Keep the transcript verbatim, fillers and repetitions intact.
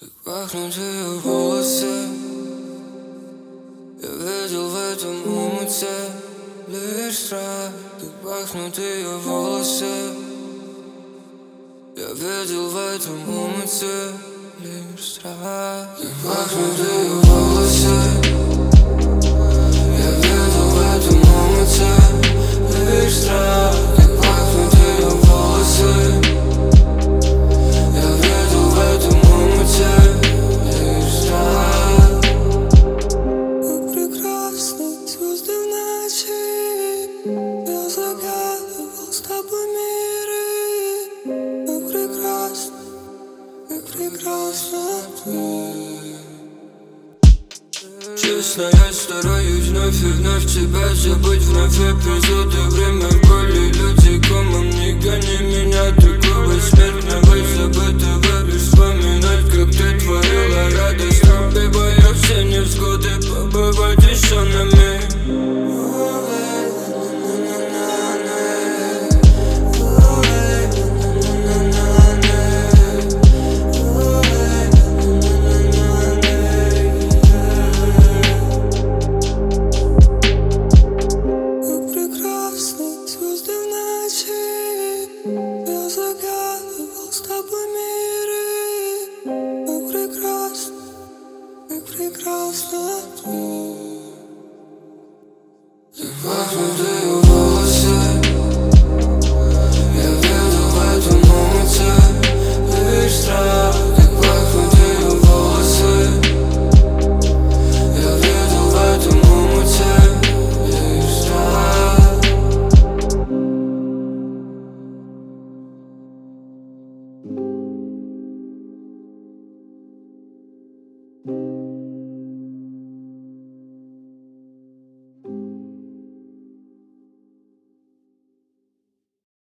Как пахнут ее волосы, я видел в этом омуте лишь страх. Как пахнут ее волосы, я видел в этом омуте лишь страх. Как пахнут ее волосы, я видел в этом омуте лишь страх. Как пахнут ее волосы, я видел в этом омуте лишь страх. Как прекрасны звезды в ночи, я загадывал с тобой миры. Как прекрасно, как прекрасна ты. Честно, я стараюсь вновь и вновь тебя забыть. Вновь эпизоды, время боли, люди комом. Не гони меня, такого смертного забытого. Лишь вспоминать, как ты творила радость. Но ты боишься невзгоды, побывать еще на миг. Я загадывал с тобой миры. Как прекрасно, как прекрасна ты. Как пахнут ее волосы, я видел в этом омуте лишь страх. Как пахнут ее волосы, я видел в этом омуте лишь страх.